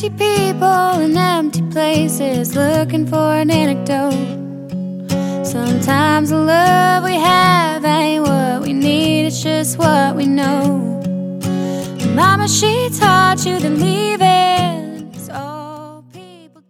empty people in empty places, looking for an anecdote. Sometimes the love we have ain't what we need, it's just what we know. Mama, she taught you to leave it